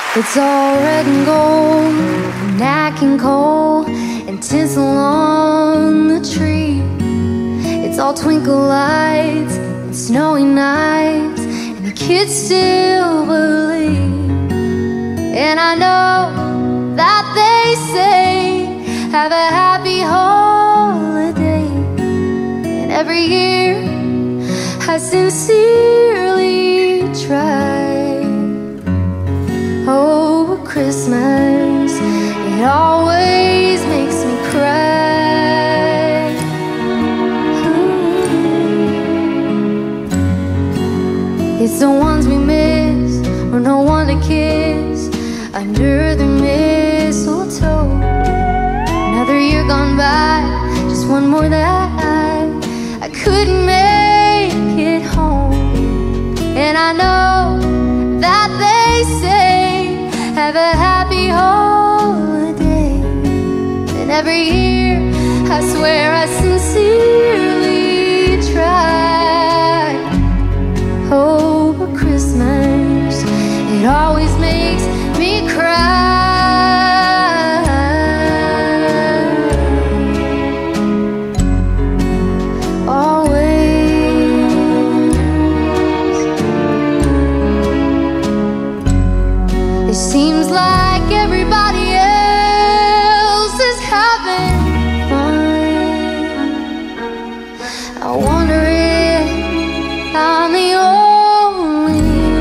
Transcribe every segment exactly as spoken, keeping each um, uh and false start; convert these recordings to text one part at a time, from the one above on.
It's all red and gold, and knacking coal, and tinsel on the tree. It's all twinkle lights and snowy nights, and the kids still believe. And I know that they say, have a happy holiday. And every year I sincerely try. Oh, Christmas, it always makes me cry. Ooh. It's the ones we miss, or no one to kiss, under the mistletoe. Another year gone by, just one more that I, I couldn't make it home. And I know that they say, have a happy holiday. And every year I swear I sincerely try. Oh, but Christmas, it always makes me cry. It seems like everybody else is having fun. I wonder if I'm the only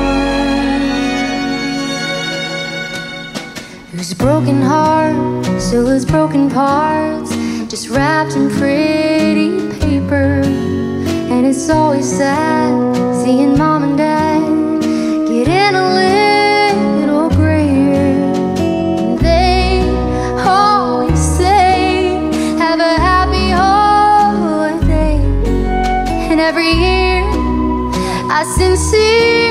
one whose broken heart still has broken parts, just wrapped in pretty paper. And it's always sad seeing mom and dad get in a little every year I sincerely